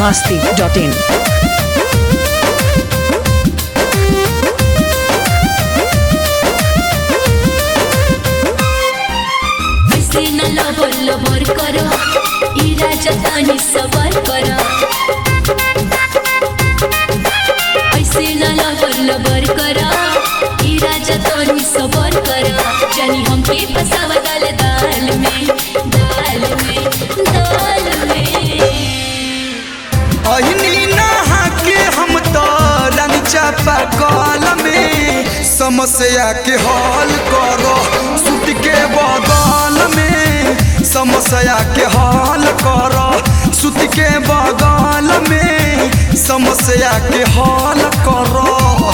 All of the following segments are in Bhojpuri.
biharmasti.in ऐसे न लबर लबर करो ई राजा तानी सबर करो ऐसे न लबर लबर करो ई राजा तानी सबर करो जानी हमके फसावा दाल दाल में दाल में दाल में अहिनी नहा के हम तो रानी चापा कल में समस्या के हल करो सूट के बगल में समस्या के हल करो सूट के बगल में समस्या के हल करो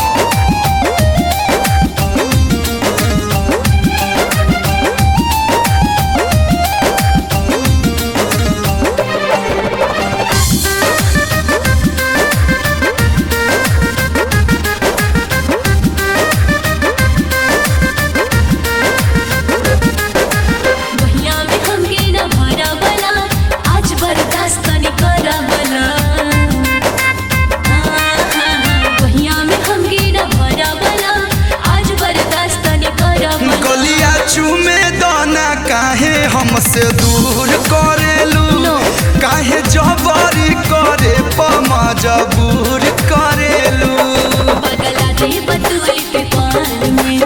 हमसे दूर करेलू काहे जबरी करे मजबूर करेलू पगला दे बतूल के पाल में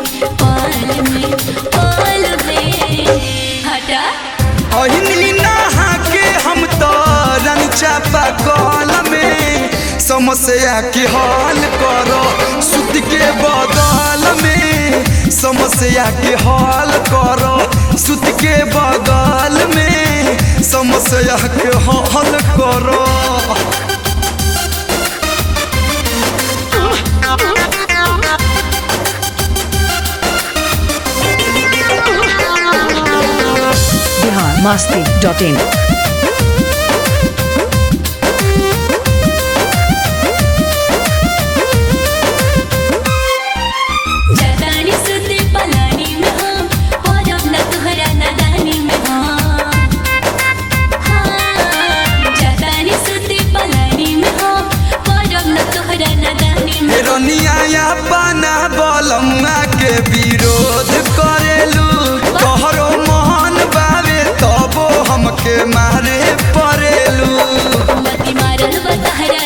हटा अहिनी नहा के हम तो रानी चापा कल में समस्या के हल करो सूत के बगल में समस्या के हल करो सूत के बगल में समस्या के हल करो biharmasti.in पाना बलम्मा के विरोध करेलू तोहरो मोहन बावे तबो हमके मारे परेलू मती मारल बतहरा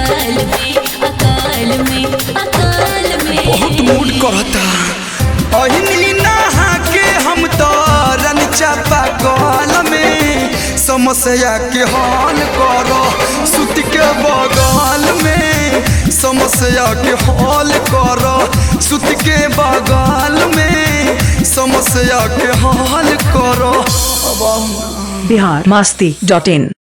अकाल में बहुत मूड करता अहिनी नहा के हम तो रानी चापा कल में समस्या के हल करो सूत के बगल में समस्या के हल करो सूत के बगल में समस्या के हल करो biharmasti.in